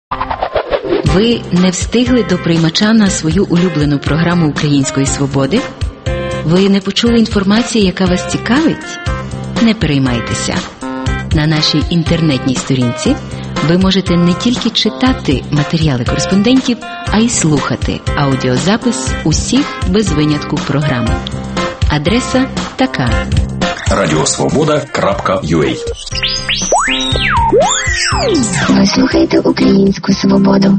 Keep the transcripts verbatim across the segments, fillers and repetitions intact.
Ви не встигли до приймача на свою улюблену програму Української свободи? Ви не почули інформації, яка вас цікавить? Не переймайтеся. На нашій інтернетній сторінці ви можете не тільки читати матеріали кореспондентів, а й слухати аудіозапис усіх без винятку програм. Адреса така: радіосвобода крапка ю а. Ви слухаєте Українську свободу.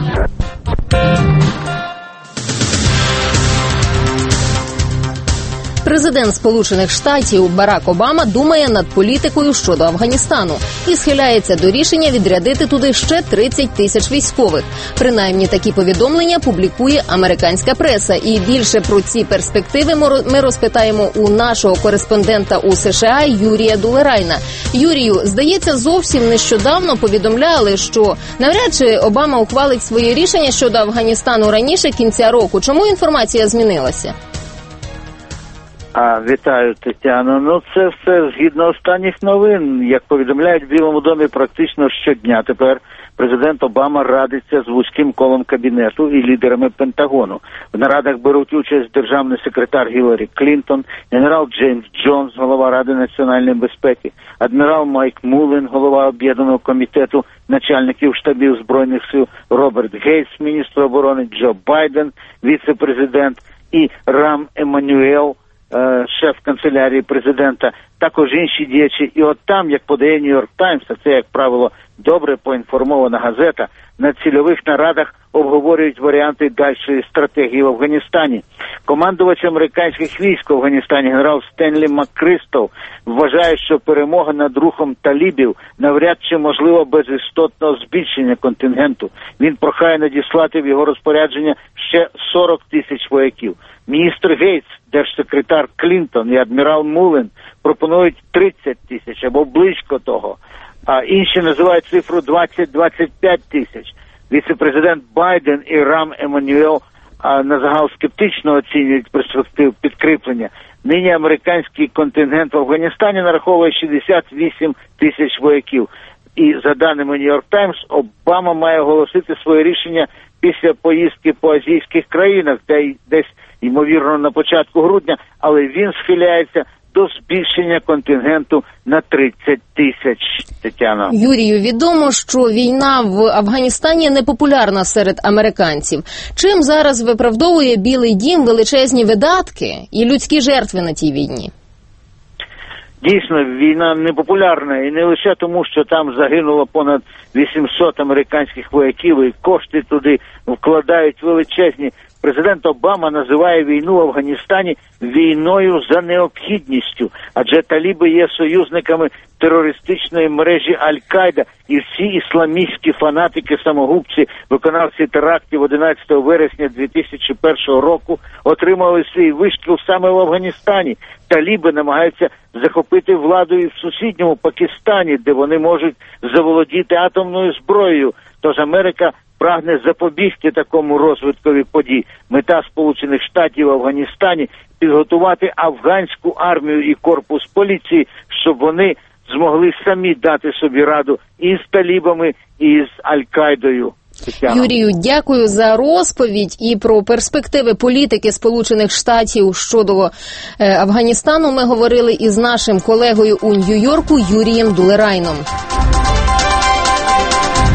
Президент Сполучених Штатів Барак Обама думає над політикою щодо Афганістану і схиляється до рішення відрядити туди ще тридцять тисяч військових. Принаймні такі повідомлення публікує американська преса. І більше про ці перспективи ми розпитаємо у нашого кореспондента у США Юрія Дулерайна. Юрію, здається, зовсім нещодавно повідомляли, що навряд чи Обама ухвалить своє рішення щодо Афганістану раніше кінця року. Чому інформація змінилася? А, вітаю, Тетяно. Ну, це все згідно останніх новин. Як повідомляють в Білому домі практично щодня тепер, президент Обама радиться з вузьким колом кабінету і лідерами Пентагону. В нарадах беруть участь державний секретар Гіларі Клінтон, генерал Джеймс Джонс, голова Ради національної безпеки, адмірал Майк Мулен, голова Об'єднаного комітету начальників штабів Збройних сил, Роберт Гейтс, міністр оборони, Джо Байден, віце-президент, і Рам Еммануел, шеф канцелярії президента, також інші діячі. І от там, як подає Нью-Йорк Таймс, а це, як правило, добре поінформована газета, на цільових нарадах обговорюють варіанти дальшої стратегії в Афганістані. Командувач американських військ в Афганістані генерал Стенлі МакКрістал вважає, що перемога над рухом талібів навряд чи можлива без істотного збільшення контингенту. Він прохає надіслати в його розпорядження ще сорок тисяч вояків. Міністр Гейтс, держсекретар Клінтон і адмірал Мулен пропонують тридцять тисяч або близько того, а інші називають цифру двадцять-двадцять п'ять тисяч. Віце-президент Байден і Рам Еммануел на загал скептично оцінюють перспектив підкріплення. Нині американський контингент в Афганістані нараховує шістдесят вісім тисяч вояків. І за даними Нью-Йорк Таймс, Обама має оголосити своє рішення після поїздки по азійських країнах, де десь, ймовірно, на початку грудня, але він схиляється до збільшення контингенту на тридцять тисяч, Тетяна. Юрію, відомо, що війна в Афганістані непопулярна серед американців. Чим зараз виправдовує Білий дім величезні видатки і людські жертви на тій війні? Дійсно, війна непопулярна, і не лише тому, що там загинуло понад вісімсот американських вояків, і кошти туди вкладають величезні. Президент Обама називає війну в Афганістані війною за необхідністю, адже таліби є союзниками терористичної мережі Аль-Каїда, і всі ісламістські фанатики-самогубці, виконавці терактів одинадцятого вересня дві тисячі першого року, отримали свій вишкіл саме в Афганістані. Таліби намагаються захопити владу і в сусідньому Пакистані, де вони можуть заволодіти атомною зброєю. Тож Америка прагне запобігти такому розвиткові подій. Мета Сполучених Штатів в Афганістані – підготувати афганську армію і корпус поліції, щоб вони змогли самі дати собі раду і з талібами, і з Аль-Каїдою. Юрію, дякую за розповідь і про перспективи політики Сполучених Штатів щодо е, Афганістану. Ми говорили із нашим колегою у Нью-Йорку Юрієм Дулерайном.